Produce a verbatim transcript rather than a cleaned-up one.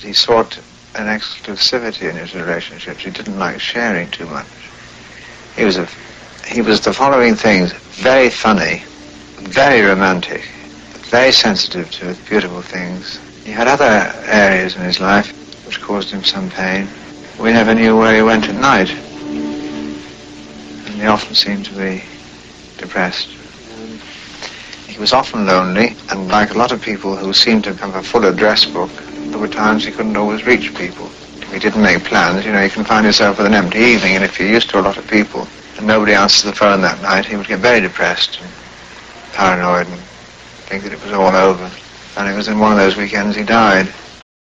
he sought an exclusivity in his relationships. He didn't like sharing too much. He was a, he was the following things: very funny, very romantic, very sensitive to beautiful things. He had other areas in his life which caused him some pain. We never knew where he went at night, and he often seemed to be depressed. He was often lonely, and like a lot of people who seemed to have a full address book, there were times he couldn't always reach people. If he didn't make plans, you know, you can find yourself with an empty evening, and if you're used to a lot of people and nobody answers the phone that night, he would get very depressed and paranoid and think that it was all over. And it was in one of those weekends he died.